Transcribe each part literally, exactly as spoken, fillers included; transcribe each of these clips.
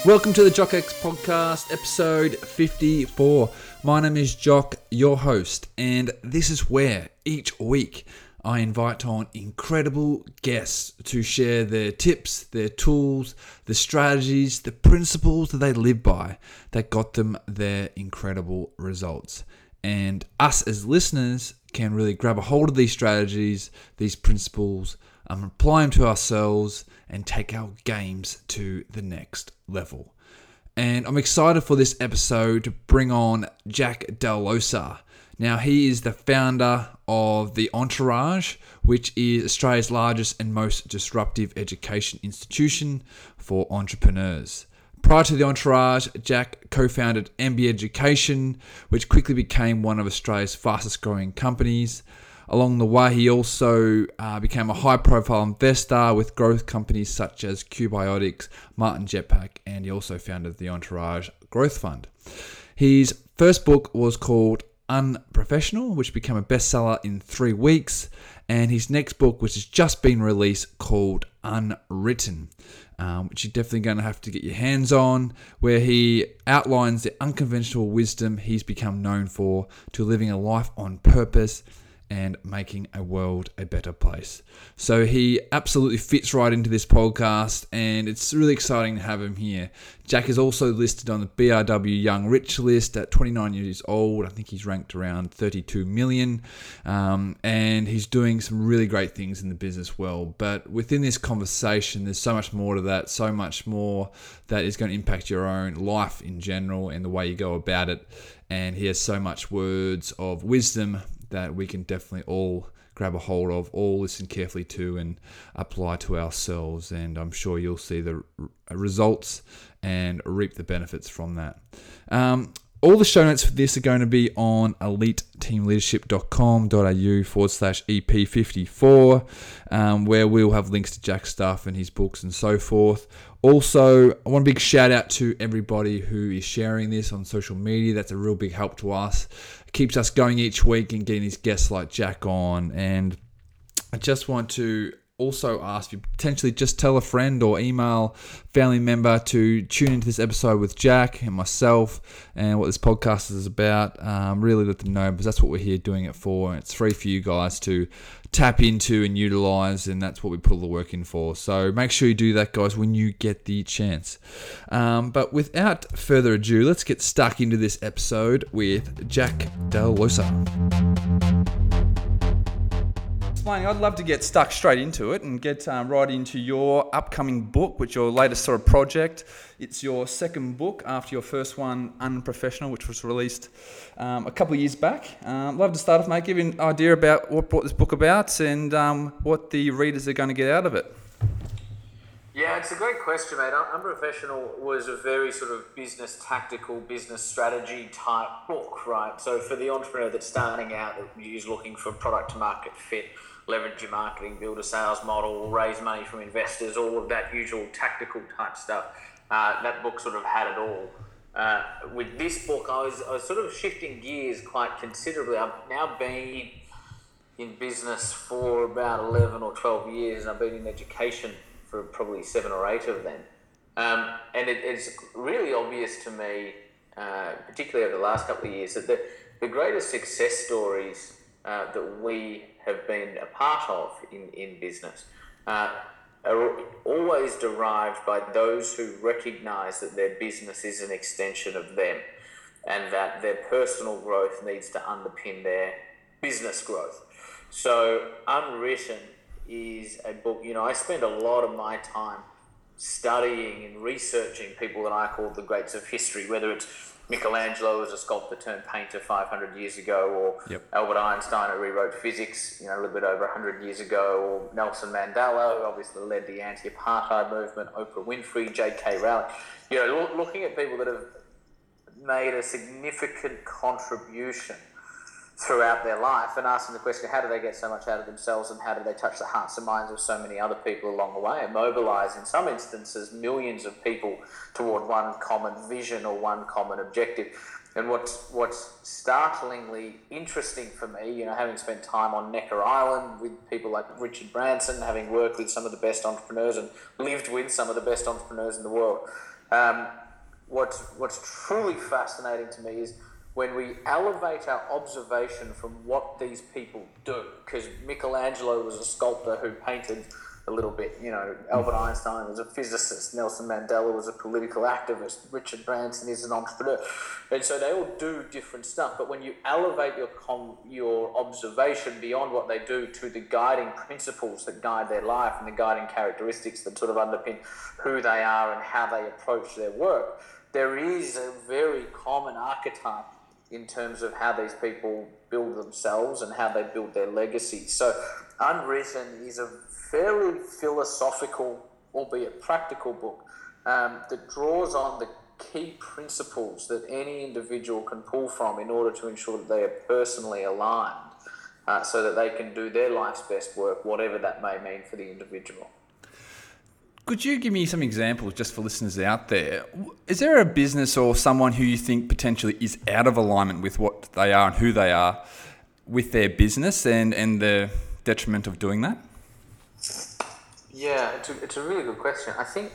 Welcome to the Jock X Podcast, episode fifty-four. My name is Jock, your host, and this is where each week I invite on incredible guests to share their tips, their tools, the strategies, the principles that they live by that got them their incredible results. And us as listeners can really grab a hold of these strategies, these principles, um, apply them to ourselves and take our games to the next level. And I'm excited for this episode to bring on Jack Dellosa. Now, he is the founder of The Entourage, which is Australia's largest and most disruptive education institution for entrepreneurs. Prior to The Entourage, Jack co-founded M B Education, which quickly became one of Australia's fastest growing companies. Along the way, he also uh, became a high-profile investor with growth companies such as Qbiotics, Martin Jetpack, and he also founded the Entourage Growth Fund. His first book was called Unprofessional, which became a bestseller in three weeks, and his next book, which has just been released, called Unwritten, um, which you're definitely going to have to get your hands on, where he outlines the unconventional wisdom he's become known for to living a life on purpose and making a world a better place. So he absolutely fits right into this podcast, and it's really exciting to have him here. Jack is also listed on the B R W Young Rich list at twenty-nine years old. I think he's ranked around thirty-two million, um, and he's doing some really great things in the business world. But within this conversation, there's so much more to that, so much more that is going to impact your own life in general and the way you go about it. And he has so much words of wisdom that we can definitely all grab a hold of, all listen carefully to, and apply to ourselves. And I'm sure you'll see the results and reap the benefits from that. Um, all the show notes for this are going to be on eliteteamleadership.com.au forward slash EP54, um, where we'll have links to Jack's stuff and his books and so forth. Also, I want a big shout out to everybody who is sharing this on social media. That's a real big help to us. It keeps us going each week and getting these guests like Jack on. And I just want to also ask you potentially just tell a friend or email family member to tune into this episode with Jack and myself and what this podcast is about. Um, really let them know, because that's what we're here doing it for. And it's free for you guys to tap into and utilize, and that's what we put all the work in for. So make sure you do that, guys, when you get the chance. Um, but without further ado, let's get stuck into this episode with Jack Dellosa. I'd love to get stuck straight into it and get um, right into your upcoming book, which is your latest sort of project. It's your second book after your first one, Unprofessional, which was released um, a couple of years back. Um, love to start off, mate, give you an idea about what brought this book about and um, what the readers are going to get out of it. Yeah, it's a great question, mate. Unprofessional was a very sort of business tactical, business strategy type book, right? So for the entrepreneur that's starting out, that is looking for product to market fit, leverage your marketing, build a sales model, raise money from investors, all of that usual tactical type stuff. Uh, that book sort of had it all. Uh, with this book, I was, I was sort of shifting gears quite considerably. I've now been in business for about eleven or twelve years, and I've been in education for probably seven or eight of them. Um, and it, it's really obvious to me, uh, particularly over the last couple of years, that the, the greatest success stories uh, that we have been a part of in, in business uh, are always derived by those who recognize that their business is an extension of them and that their personal growth needs to underpin their business growth. So Unwritten is a book, you know, I spend a lot of my time studying and researching people that I call the greats of history, whether it's Michelangelo as a sculptor turned painter five hundred years ago, or yep. Albert Einstein who rewrote physics, you know, a little bit over one hundred years ago, or Nelson Mandela, who obviously led the anti-apartheid movement, Oprah Winfrey, J K Rowling. You know, looking at people that have made a significant contribution throughout their life and asking the question, how do they get so much out of themselves and how do they touch the hearts and minds of so many other people along the way and mobilise, in some instances, millions of people toward one common vision or one common objective. And what's what's startlingly interesting for me, you know, having spent time on Necker Island with people like Richard Branson, having worked with some of the best entrepreneurs and lived with some of the best entrepreneurs in the world, Um, what's what's truly fascinating to me is when we elevate our observation from what these people do. Because Michelangelo was a sculptor who painted a little bit, you know, Albert Einstein was a physicist, Nelson Mandela was a political activist, Richard Branson is an entrepreneur. And so they all do different stuff. But when you elevate your com- your observation beyond what they do to the guiding principles that guide their life and the guiding characteristics that sort of underpin who they are and how they approach their work, there is a very common archetype in terms of how these people build themselves and how they build their legacy. So Unwritten is a fairly philosophical, albeit practical book um, that draws on the key principles that any individual can pull from in order to ensure that they are personally aligned uh, so that they can do their life's best work, whatever that may mean for the individual. Could you give me some examples just for listeners out there? Is there a business or someone who you think potentially is out of alignment with what they are and who they are with their business and, and the detriment of doing that? Yeah, it's a, it's a really good question. I think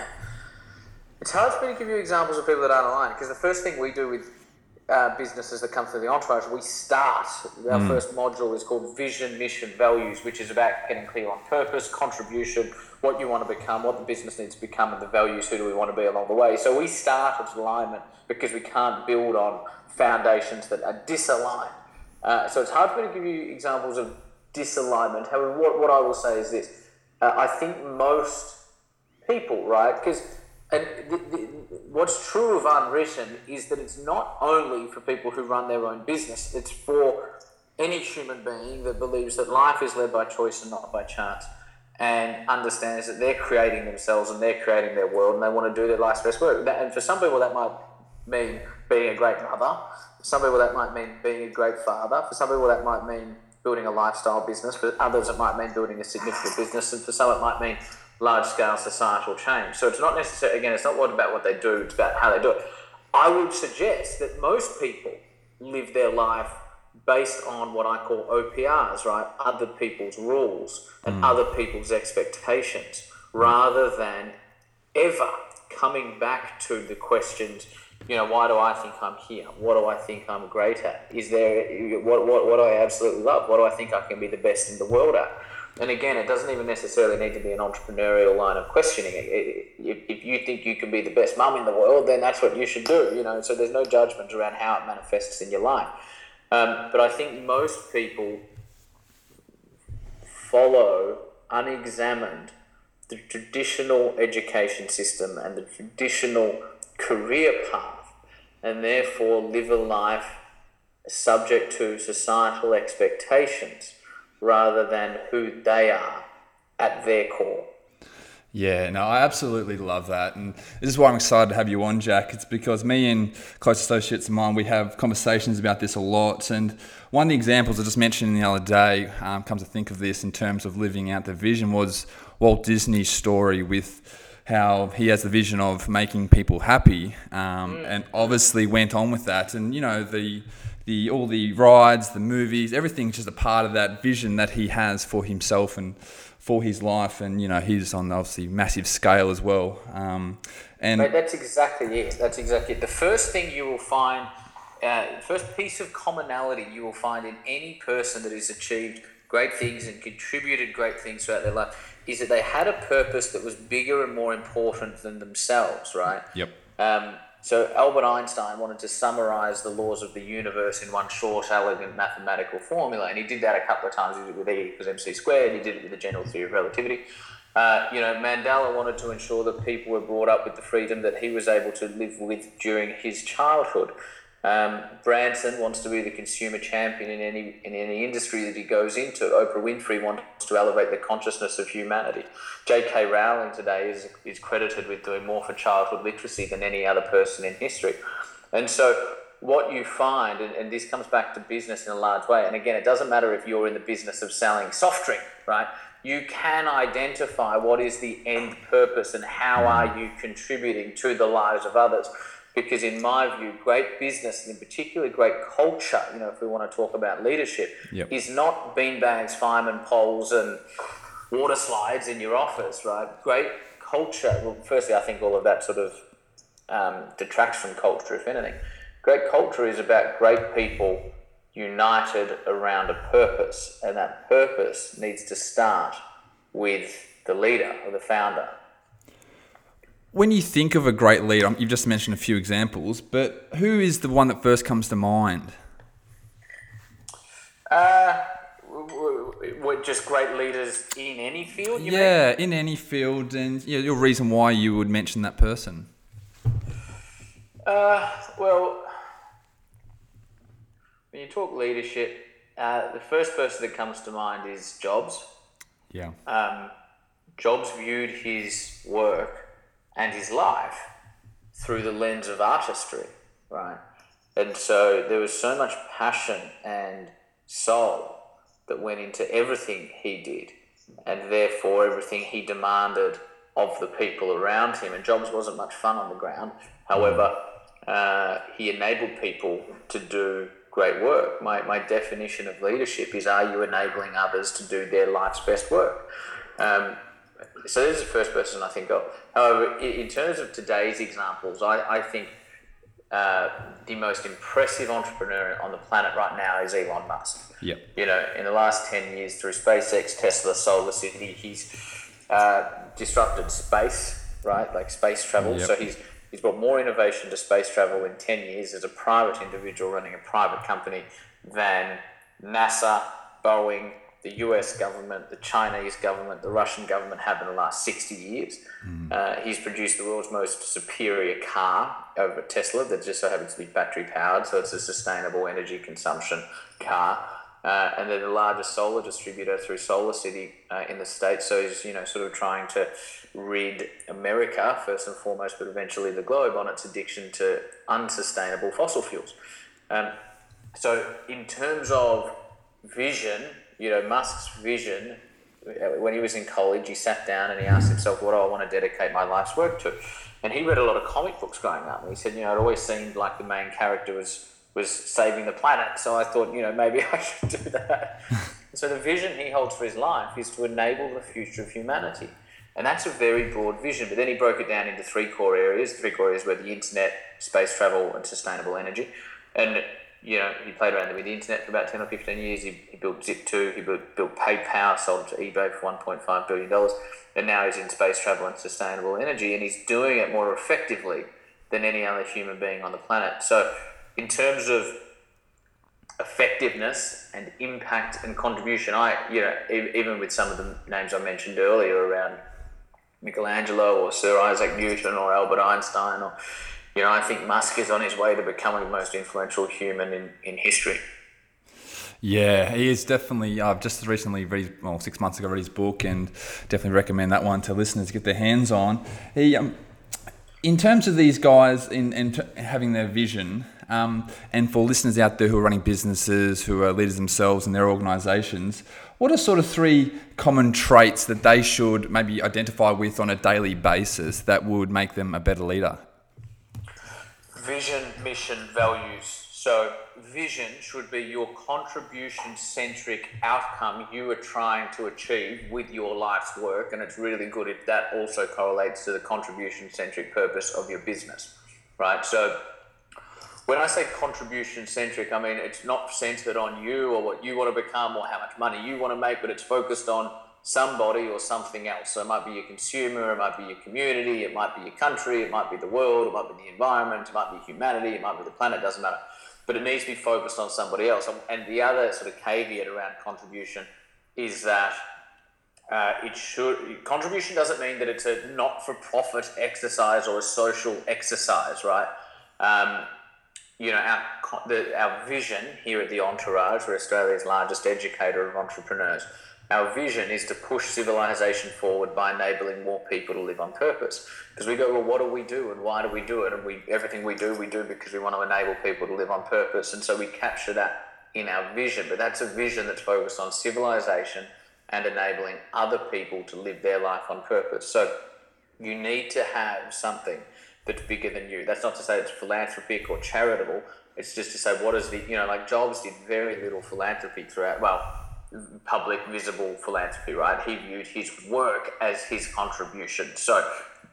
it's hard for me to give you examples of people that aren't aligned, because the first thing we do with uh, businesses that come through the entourage, we start, our mm. first module is called Vision, Mission, Values, which is about getting clear on purpose, contribution, what you want to become, what the business needs to become, and the values, who do we want to be along the way. So we start with alignment because we can't build on foundations that are disaligned. Uh, so it's hard for me to give you examples of disalignment. However, what, what I will say is this. Uh, I think most people, right, because and the, the, what's true of Unwritten is that it's not only for people who run their own business, it's for any human being that believes that life is led by choice and not by chance, and understands that they're creating themselves and they're creating their world and they want to do their life's best work. That, and for some people that might mean being a great mother, for some people that might mean being a great father, for some people that might mean building a lifestyle business, for others it might mean building a significant business, and for some it might mean large-scale societal change. So it's not necessarily, again, it's not what about what they do, it's about how they do it. I would suggest that most people live their life based on what I call O P Rs, right? Other people's rules and mm. other people's expectations, rather than ever coming back to the questions, you know, why do I think I'm here? What do I think I'm great at? Is there, what, what, what do I absolutely love? What do I think I can be the best in the world at? And again, it doesn't even necessarily need to be an entrepreneurial line of questioning. If, if you think you can be the best mum in the world, then that's what you should do, you know, so there's no judgment around how it manifests in your life. Um, but I think most people follow unexamined the traditional education system and the traditional career path, and therefore live a life subject to societal expectations rather than who they are at their core. Yeah, no, I absolutely love that. And this is why I'm excited to have you on, Jack. It's because me and close associates of mine, we have conversations about this a lot. And one of the examples I just mentioned the other day, um, comes to think of this in terms of living out the vision, was Walt Disney's story with how he has the vision of making people happy, um, mm. and obviously went on with that. And, you know, the the all the rides, the movies, everything's just a part of that vision that he has for himself and for his life. And, you know, he's on obviously massive scale as well. Um, and Mate, that's exactly it. That's exactly it. The first thing you will find, uh, first piece of commonality you will find in any person that has achieved great things and contributed great things throughout their life is that they had a purpose that was bigger and more important than themselves, right? Yep. Um, so Albert Einstein wanted to summarize the laws of the universe in one short, elegant mathematical formula, and he did that a couple of times. He did it with E equals mc squared, he did it with the general theory of relativity. Uh, you know, Mandela wanted to ensure that people were brought up with the freedom that he was able to live with during his childhood. Um, Branson wants to be the consumer champion in any in any industry that he goes into. Oprah Winfrey wants to elevate the consciousness of humanity. J K Rowling today is is credited with doing more for childhood literacy than any other person in history. And so what you find, and, and this comes back to business in a large way, and again, it doesn't matter if you're in the business of selling soft drink, right? You can identify what is the end purpose and how are you contributing to the lives of others. Because in my view, great business, and in particular great culture, you know, if we want to talk about leadership, yep. is not beanbags, fireman poles and water slides in your office, right? Great culture, well, firstly, I think all of that sort of um, detracts from culture, if anything. Great culture is about great people united around a purpose, and that purpose needs to start with the leader or the founder. When you think of a great leader, you've just mentioned a few examples, but who is the one that first comes to mind? Uh, what, just great leaders in any field, you Yeah, mean? in any field, and you know, your reason why you would mention that person. Uh, well, when you talk leadership, uh, the first person that comes to mind is Jobs. Yeah. Um, Jobs viewed his work and his life through the lens of artistry, right? And so there was so much passion and soul that went into everything he did, and therefore everything he demanded of the people around him. And Jobs wasn't much fun on the ground. However, uh, he enabled people to do great work. My, my definition of leadership is, are you enabling others to do their life's best work? Um, so this is the first person I think of. However, in, in terms of today's examples, I, I think uh, the most impressive entrepreneur on the planet right now is Elon Musk. Yep. You know, in the last ten years, through SpaceX, Tesla, Solar City, he's uh, disrupted space, right? Like space travel. Yep. So he's he's brought more innovation to space travel in ten years as a private individual running a private company than NASA, Boeing, the U S government, the Chinese government, the Russian government have in the last sixty years. Mm. Uh, he's produced the world's most superior car over Tesla that just so happens to be battery powered, so it's a sustainable energy consumption car. Uh, and they're the largest solar distributor through Solar City uh, in the States. So he's, you know, sort of trying to rid America, first and foremost, but eventually the globe, on its addiction to unsustainable fossil fuels. Um, so in terms of vision, you know, Musk's vision, when he was in college, he sat down and he asked himself, what do I want to dedicate my life's work to? And he read a lot of comic books growing up. And he said, you know, it always seemed like the main character was was saving the planet. So I thought, you know, maybe I should do that. So the vision he holds for his life is to enable the future of humanity. And that's a very broad vision. But then he broke it down into three core areas. Three core areas were the internet, space travel, and sustainable energy. And you know, he played around with the internet for about ten or fifteen years. He, he built Zip two, he built, built PayPal, sold it to eBay for one point five billion dollars. And now he's in space travel and sustainable energy, and he's doing it more effectively than any other human being on the planet. So in terms of effectiveness and impact and contribution, I, you know, even with some of the names I mentioned earlier around Michelangelo or Sir Isaac Newton or Albert Einstein, or you know, I think Musk is on his way to becoming the most influential human in, in history. Yeah, he is definitely. I've just recently read, his, well, six months ago, read his book, and definitely recommend that one to listeners to get their hands on. He, um, in terms of these guys in, in t- having their vision, um, and for listeners out there who are running businesses, who are leaders themselves in their organisations, what are sort of three common traits that they should maybe identify with on a daily basis that would make them a better leader? Vision, mission, values. So vision should be your contribution-centric outcome you are trying to achieve with your life's work, and it's really good if that also correlates to the contribution-centric purpose of your business, right? So when I say contribution-centric, I mean it's not centered on you or what you want to become or how much money you want to make, but it's focused on somebody or something else. So it might be your consumer, it might be your community, it might be your country, it might be the world, it might be the environment, it might be humanity, it might be the planet, doesn't matter. But it needs to be focused on somebody else. And the other sort of caveat around contribution is that uh, it should, contribution doesn't mean that it's a not-for-profit exercise or a social exercise, right? Um, you know, our, the, our vision here at The Entourage, we're Australia's largest educator of entrepreneurs. Our vision is to push civilization forward by enabling more people to live on purpose. Because we go, well, what do we do and why do we do it? And we everything we do, we do because we want to enable people to live on purpose. And so we capture that in our vision. But that's a vision that's focused on civilization and enabling other people to live their life on purpose. So you need to have something that's bigger than you. That's not to say it's philanthropic or charitable. It's just to say, what is the, you know, like Jobs did very little philanthropy throughout, well, public, visible philanthropy, right? He viewed his work as his contribution. So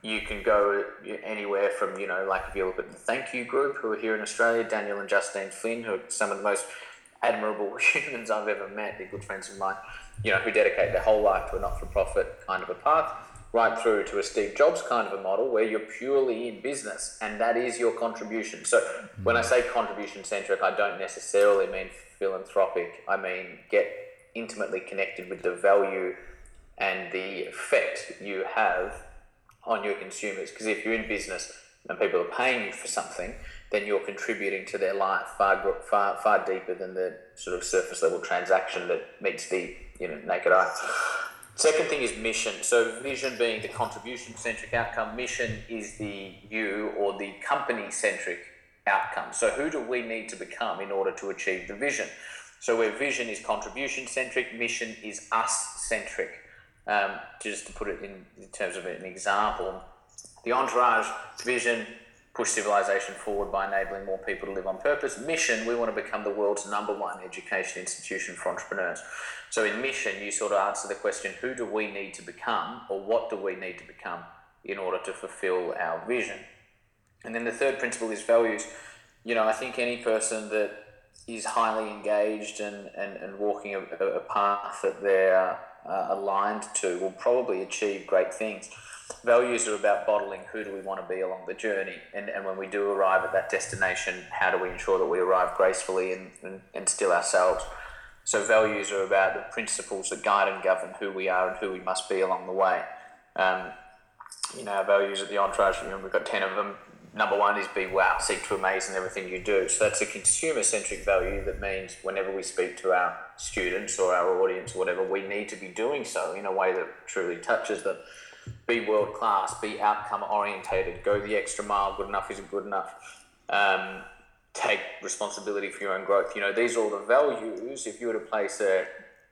you can go anywhere from, you know, like if you look at the Thank You Group, who are here in Australia, Daniel and Justine Flynn, who are some of the most admirable humans I've ever met. They're good friends of mine, you know, who dedicate their whole life to a not-for-profit kind of a path, right through to a Steve Jobs kind of a model where you're purely in business and that is your contribution. So mm-hmm. when I say contribution-centric, I don't necessarily mean philanthropic. I mean get intimately connected with the value and the effect you have on your consumers. Because if you're in business and people are paying you for something, then you're contributing to their life far far far deeper than the sort of surface level transaction that meets the, you know, naked eye. Second thing is mission. So vision being the contribution centric outcome, mission is the you or the company centric outcome. So who do we need to become in order to achieve the vision? So where vision is contribution centric, mission is us centric. Um, just to put it in, in terms of an example, the Entourage vision, push civilization forward by enabling more people to live on purpose. Mission, we want to become the world's number one education institution for entrepreneurs. So in mission, you sort of answer the question, who do we need to become, or what do we need to become in order to fulfill our vision? And then the third principle is values. You know, I think any person that is highly engaged and, and, and walking a, a path that they're uh, aligned to will probably achieve great things. Values are about bottling who do we want to be along the journey, and, and when we do arrive at that destination, how do we ensure that we arrive gracefully and, and, and still ourselves. So values are about the principles that guide and govern who we are and who we must be along the way. Um, you know, our values at the Entourage, you know, we've got ten of them. Number one is be wow, seek to amaze in everything you do. So that's a consumer-centric value that means whenever we speak to our students or our audience or whatever, we need to be doing so in a way that truly touches them. Be world-class, be outcome-orientated, go the extra mile, good enough isn't good enough. Um, take responsibility for your own growth. You know, these are all the values. If you were to place a,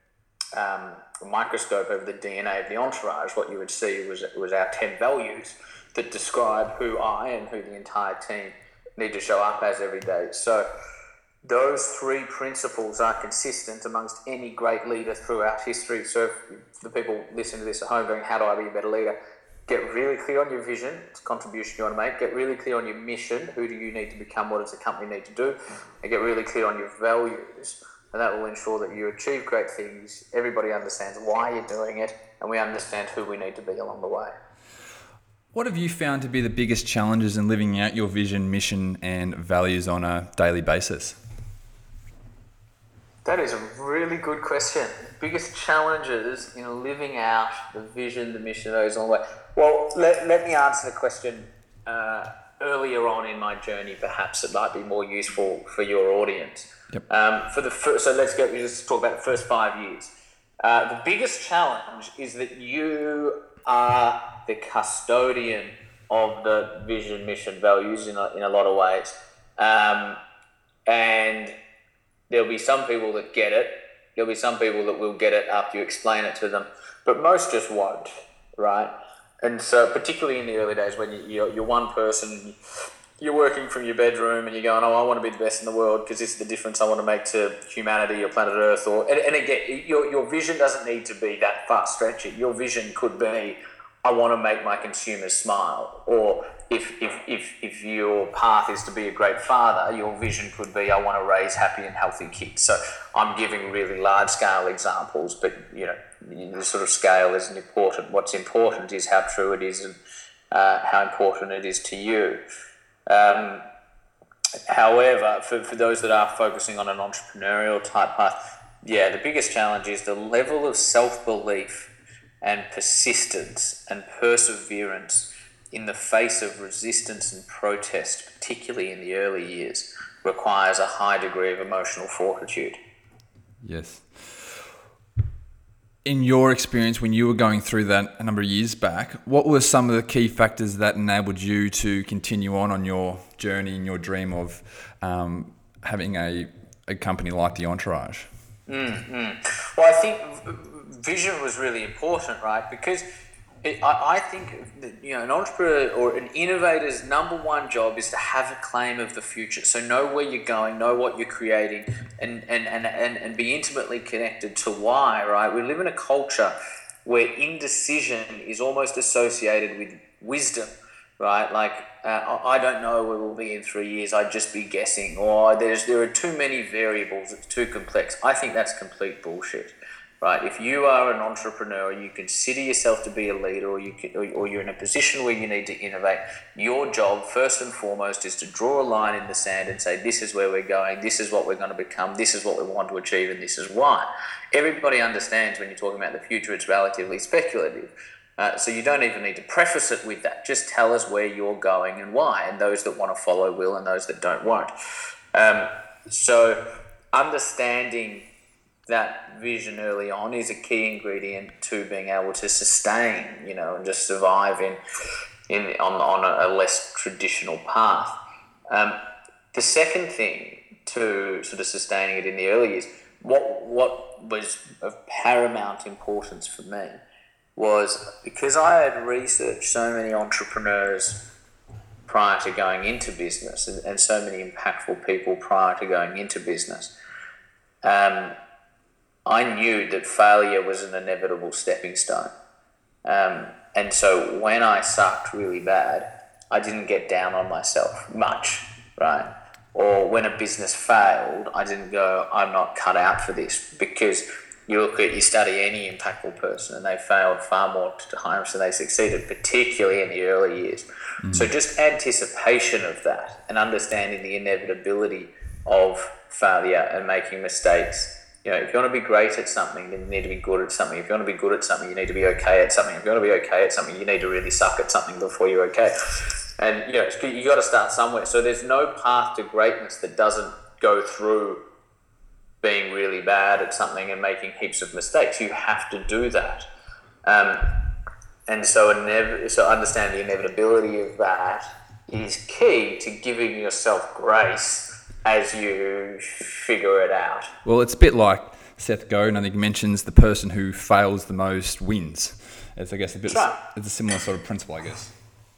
um, a microscope over the D N A of the Entourage, what you would see was, was our ten values that describe who I and who the entire team need to show up as every day. So those three principles are consistent amongst any great leader throughout history. So if the people listening to this at home going, how do I be a better leader? Get really clear on your vision, it's a contribution you want to make. Get really clear on your mission, who do you need to become, what does the company need to do? And get really clear on your values, and that will ensure that you achieve great things, everybody understands why you're doing it, and we understand who we need to be along the way. What have you found to be the biggest challenges in living out your vision, mission, and values on a daily basis? That is a really good question. Biggest challenges in living out the vision, the mission, those on the way. Well, let, let me answer the question uh, earlier on in my journey. Perhaps it might be more useful for your audience. Yep. Um, for the first, so let's go. Let's talk about the first five years. Uh, the biggest challenge is that you are the custodian of the vision, mission, values in a, in a lot of ways, um, and there'll be some people that get it. There'll be some people that will get it after you explain it to them, but most just won't, right? And so particularly in the early days when you, you're, you're one person, you're working from your bedroom and you're going, oh, I want to be the best in the world because this is the difference I want to make to humanity or planet Earth. Or And, and again, your, your vision doesn't need to be that far stretching. Your vision could be, I want to make my consumers smile. Or if, if, if, if your path is to be a great father, your vision could be, I want to raise happy and healthy kids. So I'm giving really large scale examples, but you know, the sort of scale isn't important. What's important is how true it is and uh, how important it is to you. Um, however, for, for those that are focusing on an entrepreneurial type path, yeah, the biggest challenge is the level of self-belief and persistence and perseverance in the face of resistance and protest, particularly in the early years, requires a high degree of emotional fortitude. Yes. In your experience, when you were going through that a number of years back, what were some of the key factors that enabled you to continue on on your journey and your dream of um, having a, a company like the Entourage? Mm-hmm. Well, I think vision was really important, right? Because it, I, I think that, you know, an entrepreneur or an innovator's number one job is to have a claim of the future. So know where you're going, know what you're creating, and and, and, and, and be intimately connected to why, right? We live in a culture where indecision is almost associated with wisdom, right? Like, uh, I don't know where we'll be in three years, I'd just be guessing, or there's there are too many variables, it's too complex. I think that's complete bullshit, right? If you are an entrepreneur, you consider yourself to be a leader, or, you can, or, or you're in a position where you need to innovate, your job, first and foremost, is to draw a line in the sand and say, this is where we're going, this is what we're going to become, this is what we want to achieve, and this is why. Everybody understands when you're talking about the future, it's relatively speculative. Uh, so you don't even need to preface it with that. Just tell us where you're going and why, and those that want to follow will, and those that don't won't. Um, so understanding that vision early on is a key ingredient to being able to sustain, you know, and just survive in, in on on a, a less traditional path. Um, the second thing to sort of sustaining it in the early years, what what was of paramount importance for me, was because I had researched so many entrepreneurs prior to going into business, and, and so many impactful people prior to going into business. Um, I knew that failure was an inevitable stepping stone. Um, and so when I sucked really bad, I didn't get down on myself much, right? Or when a business failed, I didn't go, I'm not cut out for this, because you look at, you study any impactful person and they failed far more times than they succeeded, particularly in the early years. Mm. So just anticipation of that and understanding the inevitability of failure and making mistakes. You know, if you want to be great at something, then you need to be good at something. If you want to be good at something, you need to be okay at something. If you want to be okay at something, you need to really suck at something before you're okay. And, you know, you got to start somewhere. So there's no path to greatness that doesn't go through being really bad at something and making heaps of mistakes. You have to do that. Um, and so, inev- so understanding the inevitability of that is key to giving yourself grace as you figure it out. Well, it's a bit like Seth Godin, I think, mentions the person who fails the most wins. It's, I guess, a bit. Right. It's a similar sort of principle, I guess.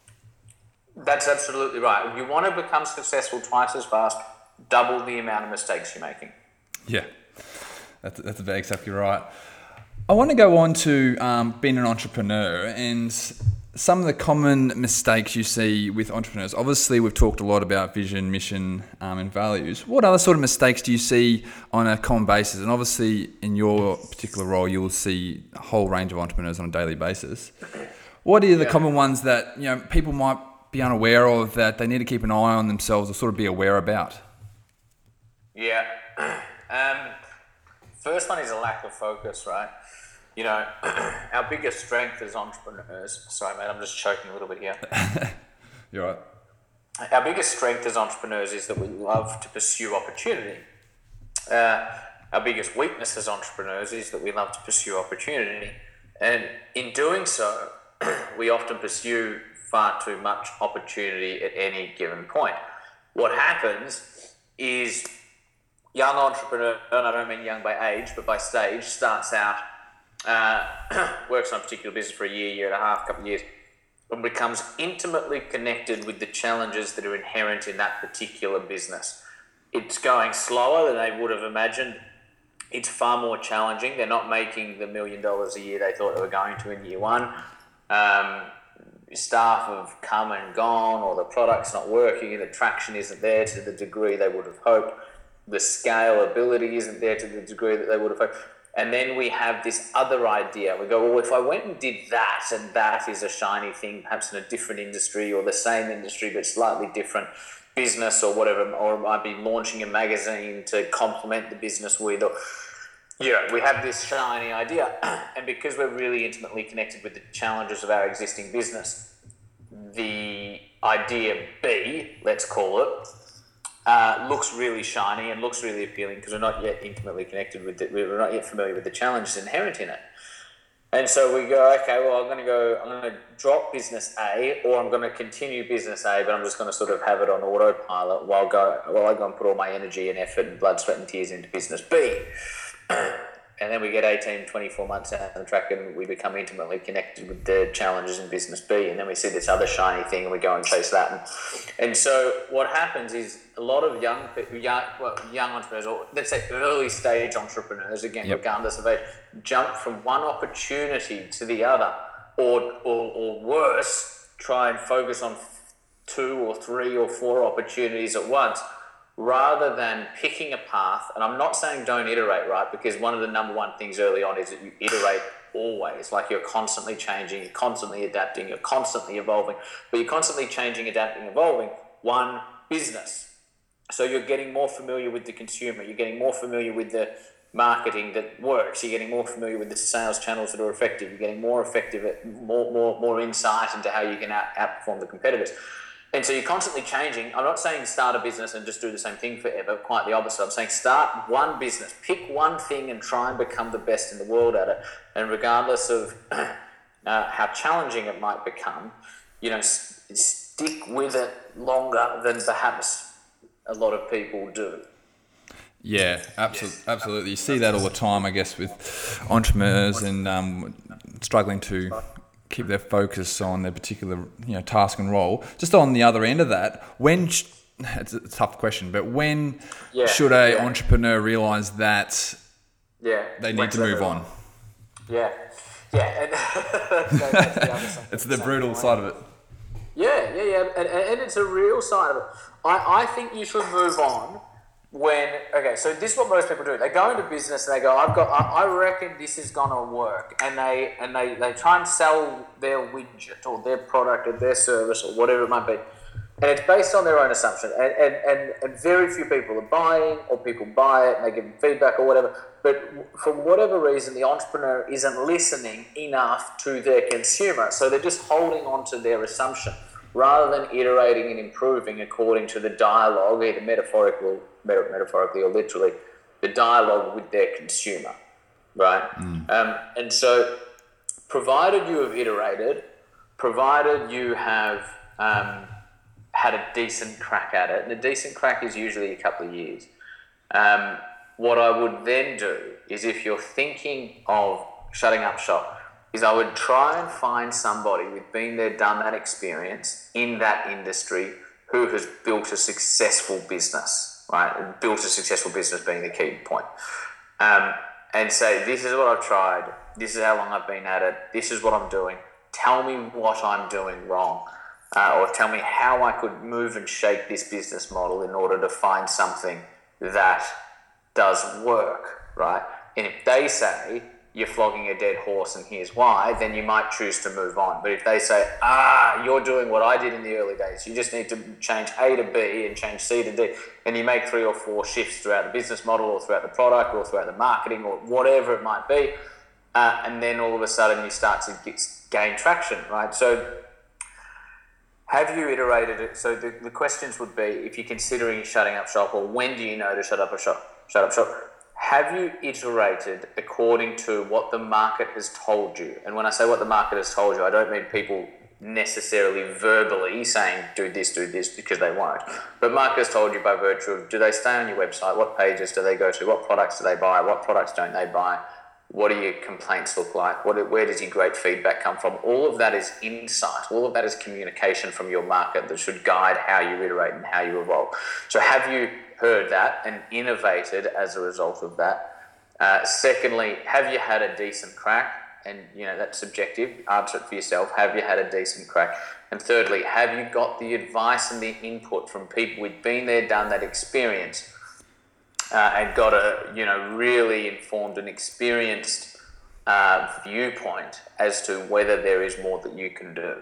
That's absolutely right. If you want to become successful twice as fast, double the amount of mistakes you're making. Yeah, that's that's exactly right. I want to go on to um, being an entrepreneur and some of the common mistakes you see with entrepreneurs. Obviously, we've talked a lot about vision, mission, um, and values. What other sort of mistakes do you see on a common basis? And obviously, in your particular role, you'll see a whole range of entrepreneurs on a daily basis. What are the yeah. common ones that, you know, people might be unaware of, that they need to keep an eye on themselves or sort of be aware about? Yeah. Um, first one is a lack of focus, right? You know, our biggest strength as entrepreneurs, sorry mate, I'm just choking a little bit here. You're right. Our biggest strength as entrepreneurs is that we love to pursue opportunity. Uh, our biggest weakness as entrepreneurs is that we love to pursue opportunity. And in doing so, we often pursue far too much opportunity at any given point. What happens is young entrepreneur, and I don't mean young by age, but by stage, starts out, uh, works on a particular business for a year, year and a half, couple of years, and becomes intimately connected with the challenges that are inherent in that particular business. It's going slower than they would have imagined. It's far more challenging. They're not making the million dollars a year they thought they were going to in year one. Um, staff have come and gone, or the product's not working, and the traction isn't there to the degree they would have hoped. The scalability isn't there to the degree that they would have hoped. And then we have this other idea. We go, well, if I went and did that, and that is a shiny thing, perhaps in a different industry or the same industry but slightly different business or whatever, or I might be launching a magazine to complement the business with, or, you know, we have this shiny idea. And because we're really intimately connected with the challenges of our existing business, the idea B, let's call it, Uh, looks really shiny and looks really appealing because we're not yet intimately connected with it. We're not yet familiar with the challenges inherent in it. And so we go, okay, well, I'm going to go, I'm going to drop business A, or I'm going to continue business A, but I'm just going to sort of have it on autopilot while go while I go and put all my energy and effort and blood, sweat and tears into business B. and then we get eighteen, twenty-four months down the track and we become intimately connected with the challenges in business B, and then we see this other shiny thing and we go and chase that. And, and so what happens is a lot of young young, well, young entrepreneurs, or let's say early stage entrepreneurs, again, yep. regardless of age, jump from one opportunity to the other, or, or, or worse, try and focus on two or three or four opportunities at once, rather than picking a path. And I'm not saying don't iterate, right? Because one of the number one things early on is that you iterate always. Like you're constantly changing, you're constantly adapting, you're constantly evolving. But you're constantly changing, adapting, evolving one business. So you're getting more familiar with the consumer, you're getting more familiar with the marketing that works, you're getting more familiar with the sales channels that are effective, you're getting more effective at more more more insight into how you can out, outperform the competitors. And so you're constantly changing. I'm not saying start a business and just do the same thing forever, quite the opposite. I'm saying start one business, pick one thing and try and become the best in the world at it. And regardless of uh, how challenging it might become, you know, s- stick with it longer than perhaps a lot of people do. Yeah, absolutely. Absolutely. You see that all the time, I guess, with entrepreneurs and um, struggling to keep their focus on their particular, you know, task and role. Just on the other end of that, when sh- it's a tough question, but when yeah, should a yeah. entrepreneur realize that yeah. they need to move on? Yeah, yeah. And that's the other side. It's the brutal side of it. Yeah, yeah, yeah, and, and it's a real side of it. I, I think you should move on when, okay, so this is what most people do. They go into business and they go, I've got, I, I reckon this is going to work. And they and they, they try and sell their widget or their product or their service or whatever it might be. And it's based on their own assumption. And, and, and, and very few people are buying, or people buy it and they give them feedback or whatever. But for whatever reason, the entrepreneur isn't listening enough to their consumer. So they're just holding on to their assumption, rather than iterating and improving according to the dialogue, either metaphorically, metaphorically or literally, the dialogue with their consumer, right? Mm. Um, and so, provided you have iterated, provided you have um, had a decent crack at it, and a decent crack is usually a couple of years, um, what I would then do is, if you're thinking of shutting up shop, is I would try and find somebody with been there, done that experience in that industry who has built a successful business, right? And built a successful business being the key point. Um, and say, this is what I've tried. This is how long I've been at it. This is what I'm doing. Tell me what I'm doing wrong. Uh, or tell me how I could move and shape this business model in order to find something that does work, right? And if they say, you're flogging a dead horse and here's why, then you might choose to move on. But if they say, ah, you're doing what I did in the early days, you just need to change A to B and change C to D, and you make three or four shifts throughout the business model or throughout the product or throughout the marketing or whatever it might be, uh, and then all of a sudden you start to get, gain traction, right? So have you iterated it? So the, the questions would be, if you're considering shutting up shop, or when do you know to shut up a shop? Shut up shop. Have you iterated according to what the market has told you? And when I say what the market has told you, I don't mean people necessarily verbally saying, do this, do this, because they won't. But market has told you by virtue of, do they stay on your website? What pages do they go to? What products do they buy? What products don't they buy? What do your complaints look like? What, where does your great feedback come from? All of that is insight. All of that is communication from your market that should guide how you iterate and how you evolve. So have you heard that and innovated as a result of that? Uh, secondly, have you had a decent crack? And, you know, that's subjective. Answer it for yourself. Have you had a decent crack? And thirdly, have you got the advice and the input from people who've been there, done that experience, uh, and got a, you know, really informed and experienced uh, viewpoint as to whether there is more that you can do?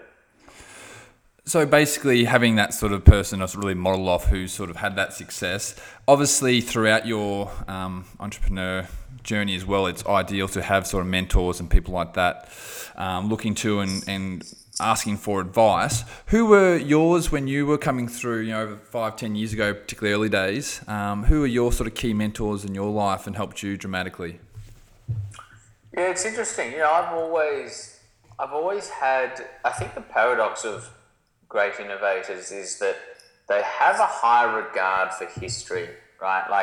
So basically having that sort of person that's really model off who's sort of had that success, obviously throughout your um, entrepreneur journey as well, it's ideal to have sort of mentors and people like that um, looking to and, and asking for advice. Who were yours when you were coming through, you know, over five, ten years ago, particularly early days? Um, who are your sort of key mentors in your life and helped you dramatically? Yeah, it's interesting. You know, I've always, I've always had, I think the paradox of great innovators is that they have a high regard for history, right? Like,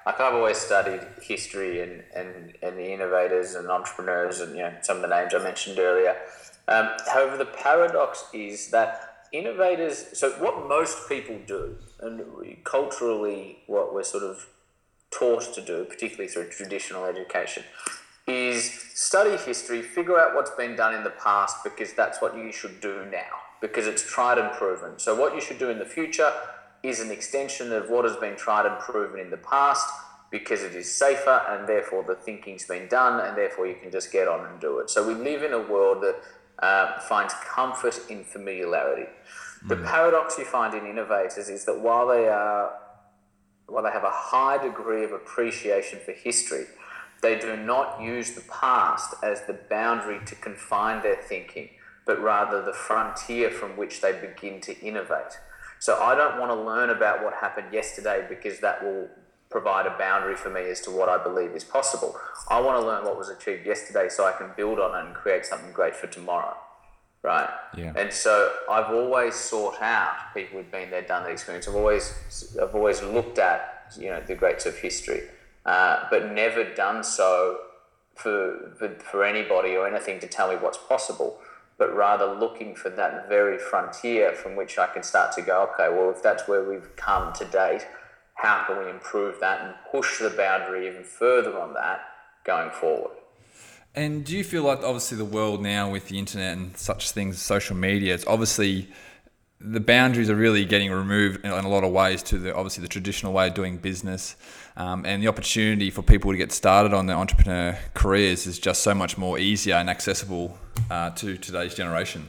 like I've always studied history and, and, and the innovators and entrepreneurs and, you know, some of the names I mentioned earlier. Um, however, the paradox is that innovators, so what most people do, and culturally what we're sort of taught to do, particularly through traditional education, is study history, figure out what's been done in the past because that's what you should do now, because it's tried and proven. So what you should do in the future is an extension of what has been tried and proven in the past because it is safer and therefore the thinking's been done and therefore you can just get on and do it. So we live in a world that uh, finds comfort in familiarity. Mm. The paradox you find in innovators is that while they are, while they have a high degree of appreciation for history, they do not use the past as the boundary to confine their thinking, but rather the frontier from which they begin to innovate. So I don't want to learn about what happened yesterday because that will provide a boundary for me as to what I believe is possible. I want to learn what was achieved yesterday so I can build on it and create something great for tomorrow, right? Yeah. And so I've always sought out people who've been there, done that experience. I've always, I've always looked at, you know, the greats of history, uh, but never done so for, for for anybody or anything to tell me what's possible, but rather looking for that very frontier from which I can start to go, okay, well, if that's where we've come to date, how can we improve that and push the boundary even further on that going forward? And do you feel like obviously the world now with the internet and such things, social media, it's obviously the boundaries are really getting removed in a lot of ways to the obviously the traditional way of doing business, um, and the opportunity for people to get started on their entrepreneur careers is just so much more easier and accessible uh, to today's generation.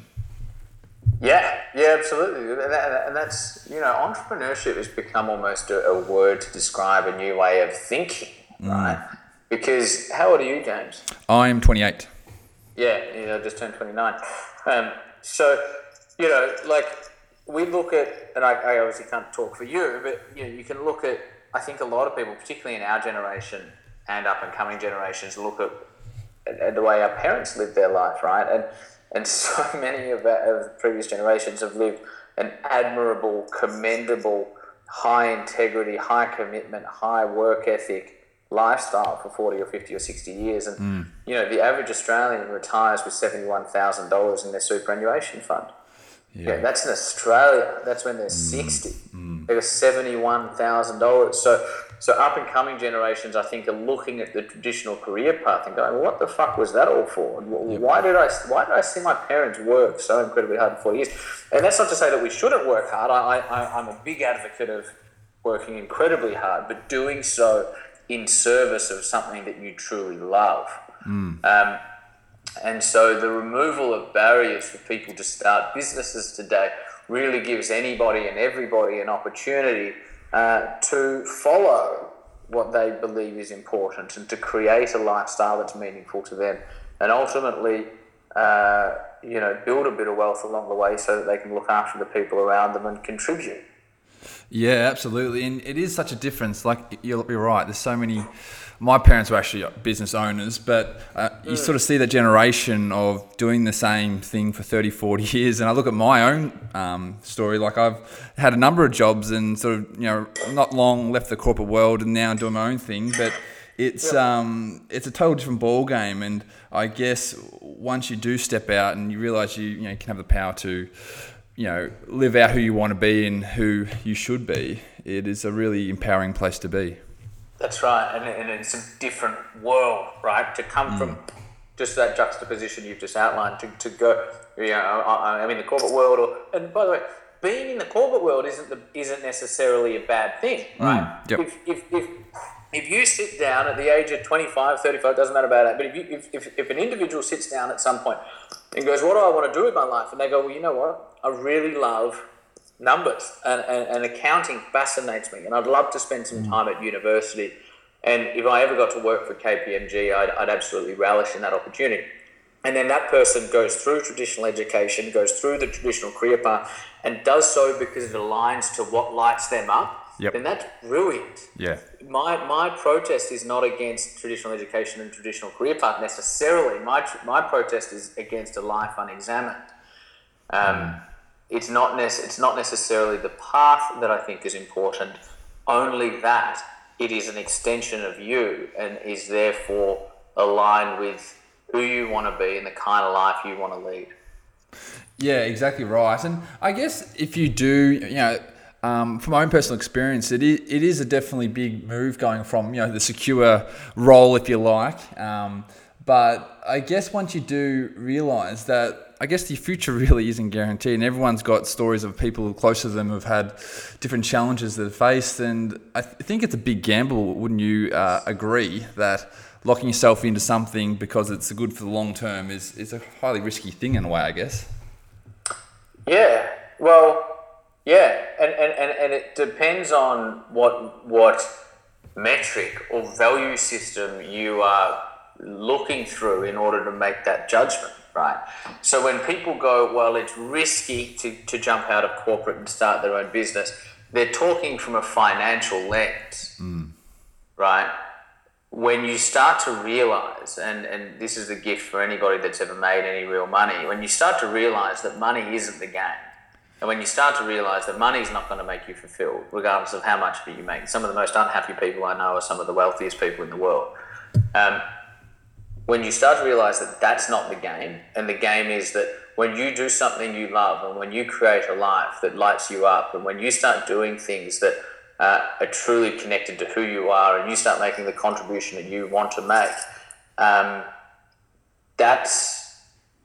Yeah, yeah, absolutely. And, that, and that's, you know, entrepreneurship has become almost a, a word to describe a new way of thinking, right? Mm. Because how old are you, James? I'm twenty-eight. Yeah, you know, just turned twenty-nine. Um, so, you know, like we look at, and I, I obviously can't talk for you, but, you know, you can look at, I think a lot of people, particularly in our generation and up and coming generations, look at, at, at the way our parents lived their life, right? And And so many of, our, of the previous generations have lived an admirable, commendable, high integrity, high commitment, high work ethic lifestyle for forty or fifty or sixty years. And, mm. you know, the average Australian retires with seventy-one thousand dollars in their superannuation fund. Yeah. Yeah, that's in Australia. That's when they're mm. sixty. Mm. They got seventy-one thousand dollars. So, so up and coming generations, I think, are looking at the traditional career path and going, well, "What the fuck was that all for? And yep. why did I? Why did I see my parents work so incredibly hard for forty years?" And that's not to say that we shouldn't work hard. I, I, I'm a big advocate of working incredibly hard, but doing so in service of something that you truly love. Mm. Um, and so the removal of barriers for people to start businesses today really gives anybody and everybody an opportunity uh, to follow what they believe is important and to create a lifestyle that's meaningful to them, and ultimately, uh, you know, build a bit of wealth along the way so that they can look after the people around them and contribute. Yeah, absolutely. And it is such a difference. Like, you're, you're right. There's so many... My parents were actually business owners, but uh, you mm. sort of see that generation of doing the same thing for thirty, forty years. And I look at my own um, story. Like, I've had a number of jobs and sort of, you know, not long left the corporate world and now doing my own thing. But it's yep. um, it's a total different ball game. And I guess once you do step out and you realise you, you know, you can have the power to, you know, live out who you want to be and who you should be, it is a really empowering place to be. That's right, and, and it's a different world, right? To come mm. from just that juxtaposition you've just outlined, to, to go, you know, I, I'm in the corporate world, or, and by the way, being in the corporate world isn't the, isn't necessarily a bad thing, right? Mm. Yep. If, if, if, if you sit down at the age of twenty-five, thirty-five, doesn't matter about that, but if, you, if, if, if an individual sits down at some point and goes, what do I want to do with my life? And they go, well, you know what? I really love numbers, and, and, and accounting fascinates me, and I'd love to spend some time at university, and if I ever got to work for K P M G, I'd, I'd absolutely relish in that opportunity. And then that person goes through traditional education, goes through the traditional career path, and does so because it aligns to what lights them up. Yep. Then that's brilliant. Yeah. My my protest is not against traditional education and traditional career path necessarily. My my protest is against a life unexamined. Um, mm. It's not nec- It's not necessarily the path that I think is important, only that it is an extension of you and is therefore aligned with who you want to be and the kind of life you want to lead. Yeah, exactly right. And I guess if you do, you know, um, from my own personal experience, it is, it is a definitely big move going from, you know, the secure role, if you like. Um, but I guess once you do realize that, I guess the future really isn't guaranteed, and everyone's got stories of people close to them who've had different challenges they've faced. And I th- think it's a big gamble, wouldn't you uh, agree, that locking yourself into something because it's good for the long term is, is a highly risky thing in a way, I guess. Yeah, well, yeah, and, and, and, and it depends on what what metric or value system you are looking through in order to make that judgment, right? So when people go, well, it's risky to, to jump out of corporate and start their own business, they're talking from a financial lens, mm. right? When you start to realize, and, and this is a gift for anybody that's ever made any real money, when you start to realize that money isn't the game, and when you start to realize that money is not going to make you fulfilled, regardless of how much of it you make. Some of the most unhappy people I know are some of the wealthiest people in the world. Um, when you start to realize that that's not the game, and the game is that when you do something you love, and when you create a life that lights you up, and when you start doing things that uh, are truly connected to who you are, and you start making the contribution that you want to make, um, that's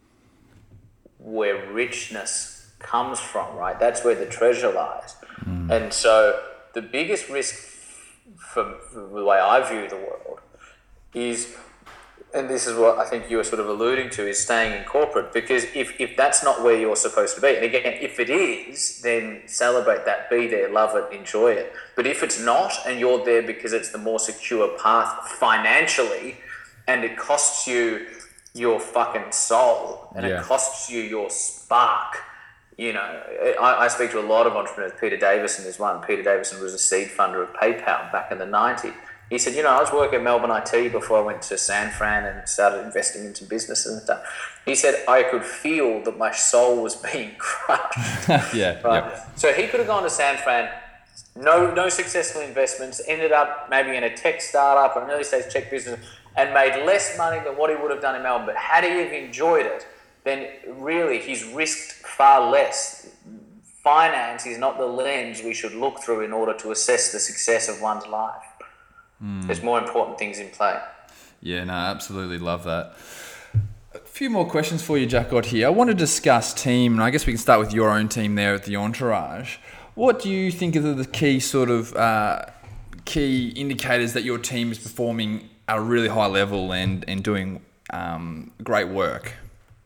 where richness comes from, right? That's where the treasure lies. Mm. And so the biggest risk for, for the way I view the world is, and this is what I think you were sort of alluding to, is staying in corporate. Because if, if that's not where you're supposed to be, and again, if it is, then celebrate that, be there, love it, enjoy it. But if it's not, and you're there because it's the more secure path financially, and it costs you your fucking soul, and yeah. it costs you your spark. You know, I, I speak to a lot of entrepreneurs. Peter Davison is one. Peter Davison was a seed funder of PayPal back in the nineties. He said, you know, I was working at Melbourne I T before I went to San Fran and started investing into businesses and stuff. He said, I could feel that my soul was being crushed. yeah. Right? Yep. So he could have gone to San Fran, no no successful investments, ended up maybe in a tech startup or an early stage tech business, and made less money than what he would have done in Melbourne. But had he have enjoyed it, then really he's risked far less. Finance is not the lens we should look through in order to assess the success of one's life. Mm. There's more important things in play. Yeah, no, I absolutely love that. A few more questions for you, Jack, got here. I want to discuss team, and I guess we can start with your own team there at the Entourage. What do you think are the key sort of uh, key indicators that your team is performing at a really high level and, and doing um, great work?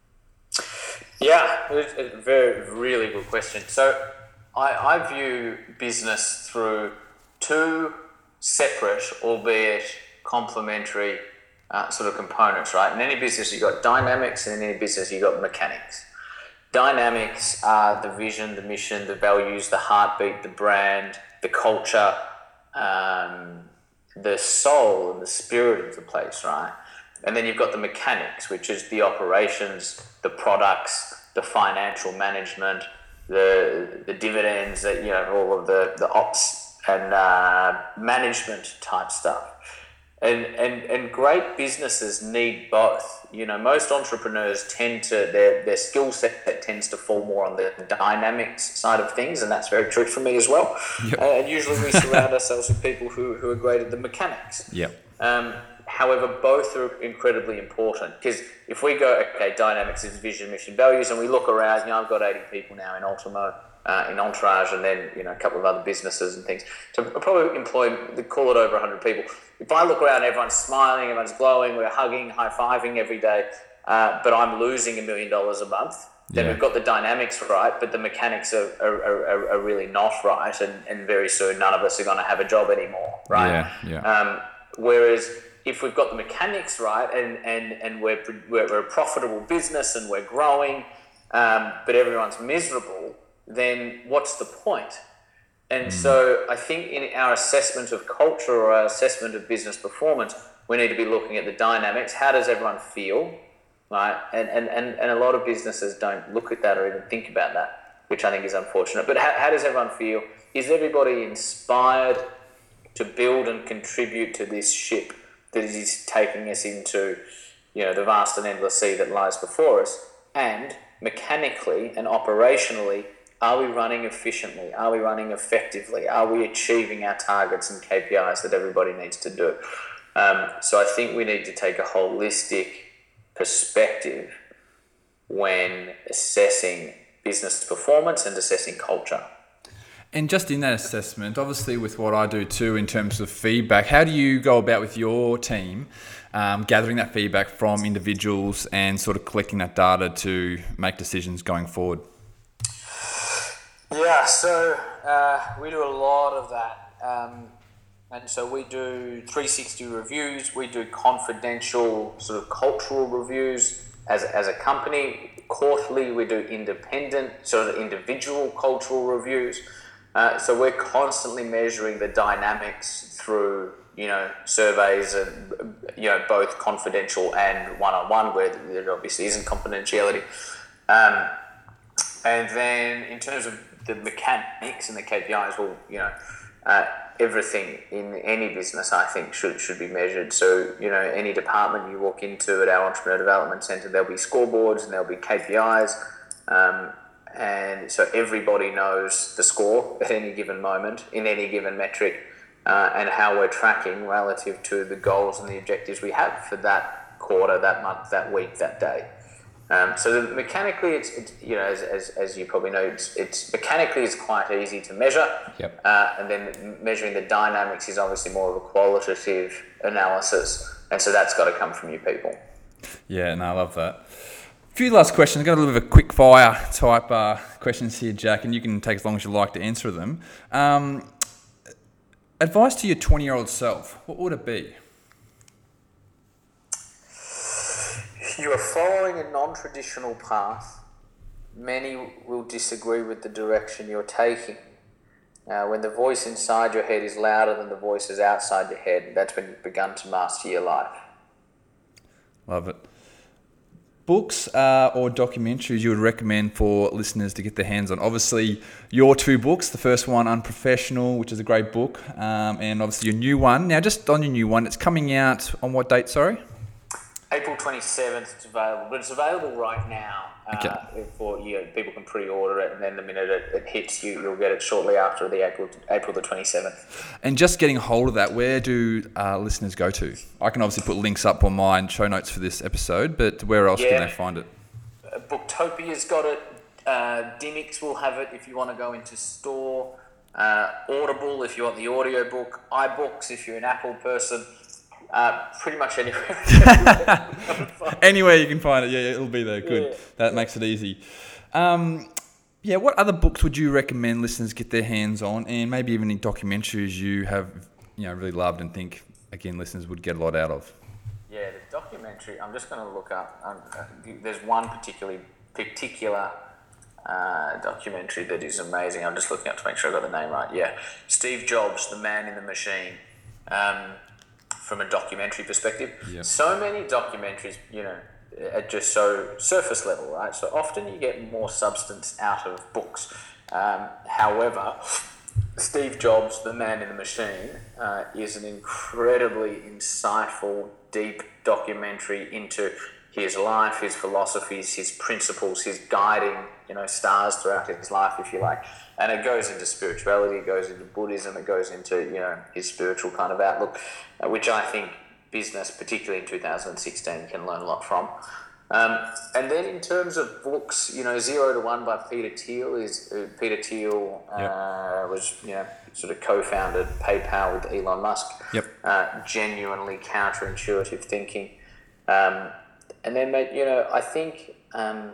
Yeah, it's a very, really good question. So I, I view business through two separate, albeit complementary uh, sort of components, right? In any business, you've got dynamics, and in any business, you've got mechanics. Dynamics are the vision, the mission, the values, the heartbeat, the brand, the culture, um, the soul and the spirit of the place, right? And then you've got the mechanics, which is the operations, the products, the financial management, the the dividends, that you know, all of the, the ops and uh, management type stuff. And, and and great businesses need both. You know, most entrepreneurs tend to, their, their skill set tends to fall more on the dynamics side of things, and that's very true for me as well. Yep. Uh, and usually we surround ourselves with people who, who are great at the mechanics. Yep. Um, however, both are incredibly important, because if we go, okay, dynamics is vision, mission, values, and we look around, you know, I've got eighty people now in Ultimo, uh, in Entourage, and then, you know, a couple of other businesses and things. So I probably employ, call it over one hundred people. If I look around, everyone's smiling, everyone's glowing, we're hugging, high-fiving every day, uh, but I'm losing a million dollars a month, then yeah. we've got the dynamics right, but the mechanics are, are, are, are really not right, and, and very soon none of us are going to have a job anymore, right? Yeah, yeah. Um, whereas if we've got the mechanics right, and, and, and we're, we're, we're a profitable business and we're growing, um, but everyone's miserable, then what's the point? And mm. so I think in our assessment of culture or our assessment of business performance, we need to be looking at the dynamics. How does everyone feel? Right? And, and, and, and a lot of businesses don't look at that or even think about that, which I think is unfortunate. But how, how does everyone feel? Is everybody inspired to build and contribute to this ship that is taking us into, you know, the vast and endless sea that lies before us? And mechanically and operationally, are we running efficiently? Are we running effectively? Are we achieving our targets and K P Is that everybody needs to do? Um, so I think we need to take a holistic perspective when assessing business performance and assessing culture. And just in that assessment, obviously with what I do too in terms of feedback, how do you go about with your team um, gathering that feedback from individuals and sort of collecting that data to make decisions going forward? Yeah, so uh, we do a lot of that. Um, and so we do three sixty reviews, we do confidential sort of cultural reviews as, as a company. Quarterly, we do independent, sort of individual cultural reviews. Uh, so we're constantly measuring the dynamics through, you know, surveys and, you know, both confidential and one-on-one, where there obviously isn't confidentiality. Um, and then in terms of the mechanics and the K P Is, well, you know, uh, everything in any business, I think, should should be measured. So, you know, any department you walk into at our Entrepreneur Development Centre, there'll be scoreboards and there'll be K P Is. Um, and so everybody knows the score at any given moment, in any given metric, uh, and how we're tracking relative to the goals and the objectives we have for that quarter, that month, that week, that day. Um, so the, mechanically, it's, it's you know as, as as you probably know, it's, it's mechanically it's quite easy to measure. Yep. Uh, and then measuring the dynamics is obviously more of a qualitative analysis, and so that's got to come from you people. Yeah, and no, I love that. A few last questions. I've got a little bit of a quick fire type uh, questions here, Jack, and you can take as long as you like to answer them. Um, advice to your twenty-year-old self, what would it be? You are following a non-traditional path. Many will disagree with the direction you're taking. Uh, when the voice inside your head is louder than the voices outside your head, that's when you've begun to master your life. Love it. Books uh, or documentaries you would recommend for listeners to get their hands on? Obviously, your two books. The first one, Unprofessional, which is a great book, um, and obviously your new one. Now, just on your new one, it's coming out on what date, sorry? April twenty-seventh, it's available, but it's available right now. Uh, Okay. For you know, people can pre-order it, and then the minute it, it hits you, you'll get it shortly after the April, April the twenty-seventh. And just getting a hold of that, where do uh, listeners go to? I can obviously put links up on my show notes for this episode, but where else Yeah. can they find it? Uh, Booktopia's got it. Uh, Dimix will have it if you want to go into store. Uh, Audible if you want the audio book. iBooks if you're an Apple person. Uh, pretty much anywhere. Anywhere you can find it, yeah, it'll be there. Good. Yeah. That makes it easy. Um, yeah, what other books would you recommend listeners get their hands on, and maybe even any documentaries you have, you know, really loved and think again listeners would get a lot out of? Yeah, the documentary. I'm just going to look up. Um, uh, there's one particularly particular uh, documentary that is amazing. I'm just looking up to make sure I got the name right. Yeah, Steve Jobs, The Man in the Machine. Um, from a documentary perspective. Yep. So many documentaries, you know, are just so surface level, right? So often you get more substance out of books. Um, however, Steve Jobs, The Man in the Machine, uh, is an incredibly insightful, deep documentary into his life, his philosophies, his principles, his guiding, you know, stars throughout his life, if you like. And it goes into spirituality, it goes into Buddhism, it goes into, you know, his spiritual kind of outlook, uh, which I think business, particularly in two thousand sixteen, can learn a lot from. Um, and then in terms of books, you know, Zero to One by Peter Thiel is uh, Peter Thiel uh, Yep. was, you know, sort of co-founded PayPal with Elon Musk. Yep. Uh, genuinely counterintuitive thinking. Um, and then, mate, you know, I think um,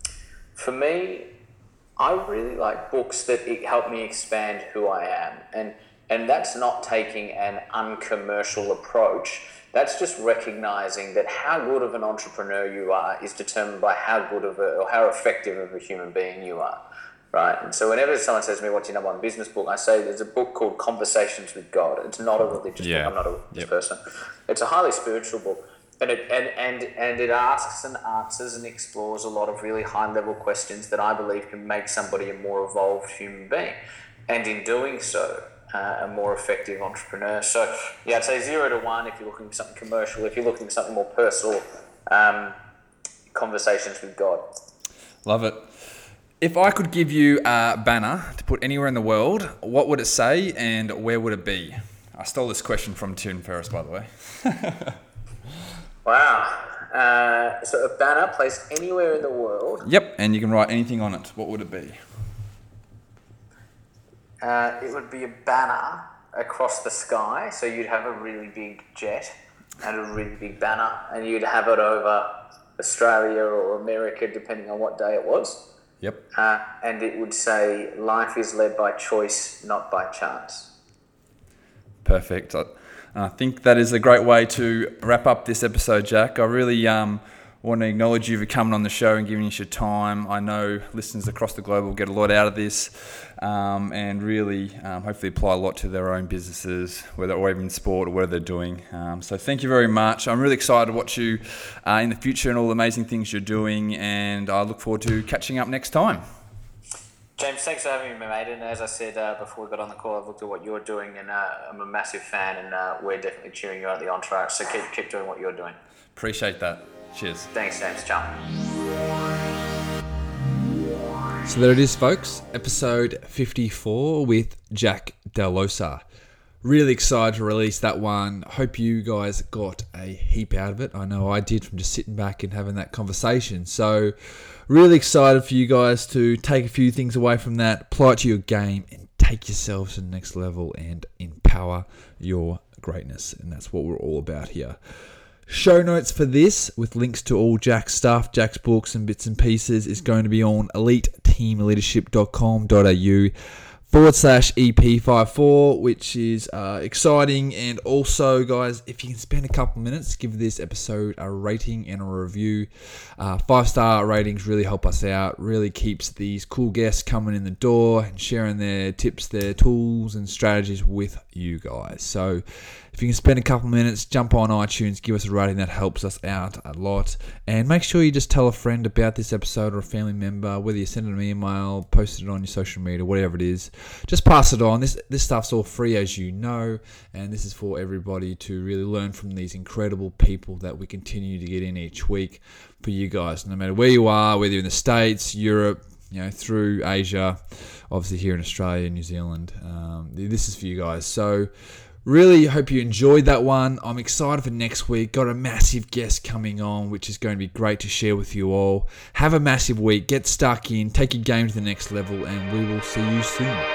for me, I really like books that help me expand who I am. And and that's not taking an uncommercial approach. That's just recognizing that how good of an entrepreneur you are is determined by how good of a, or how effective of a human being you are, right? And so whenever someone says to me, what's your number one business book? I say there's a book called Conversations with God. It's not a religious Yeah. book. I'm not a religious Yep. person. It's a highly spiritual book. And it, and, and, and it asks and answers and explores a lot of really high-level questions that I believe can make somebody a more evolved human being. And in doing so, uh, a more effective entrepreneur. So yeah, I'd say zero to one if you're looking for something commercial. If you're looking for something more personal, um, conversations with God. Love it. If I could give you a banner to put anywhere in the world, what would it say and where would it be? I stole this question from Tim Ferriss, by the way. Wow. Uh, so a banner placed anywhere in the world. Yep, and you can write anything on it. What would it be? Uh, it would be a banner across the sky. So you'd have a really big jet and a really big banner, and you'd have it over Australia or America, depending on what day it was. Yep. Uh, and it would say, life is led by choice, not by chance. Perfect. I, I think that is a great way to wrap up this episode, Jack. I really um, want to acknowledge you for coming on the show and giving us your time. I know listeners across the globe will get a lot out of this um, and really um, hopefully apply a lot to their own businesses, whether or even sport or whatever they're doing. Um, so thank you very much. I'm really excited to watch you uh, in the future and all the amazing things you're doing, and I look forward to catching up next time. James, thanks for having me, mate. And as I said uh, before we got on the call, I've looked at what you're doing, and uh, I'm a massive fan, and uh, we're definitely cheering you on at the Entourage. So keep keep doing what you're doing. Appreciate that. Cheers. Thanks, James. Ciao. So there it is, folks. Episode fifty-four with Jack Delosa. Really excited to release that one. Hope you guys got a heap out of it. I know I did from just sitting back and having that conversation. So really excited for you guys to take a few things away from that, apply it to your game, and take yourselves to the next level and empower your greatness. And that's what we're all about here. Show notes for this with links to all Jack's stuff, Jack's books and bits and pieces is going to be on elite team leadership dot com dot a u forward slash E P fifty-four, which is uh, exciting. And also, guys, if you can spend a couple minutes, give this episode a rating and a review. Uh, five-star ratings really help us out, really keeps these cool guests coming in the door and sharing their tips, their tools and strategies with you guys. So if you can spend a couple minutes, jump on iTunes, give us a rating. That helps us out a lot. And make sure you just tell a friend about this episode or a family member, whether you send it an email, post it on your social media, whatever it is. Just pass it on. This this stuff's all free, as you know, and this is for everybody to really learn from these incredible people that we continue to get in each week for you guys, no matter where you are, whether you're in the States, Europe, you know, through Asia, obviously here in Australia, New Zealand. Um, this is for you guys. So really hope you enjoyed that one. I'm excited for next week. Got a massive guest coming on, which is going to be great to share with you all. Have a massive week. Get stuck in. Take your game to the next level, and we will see you soon.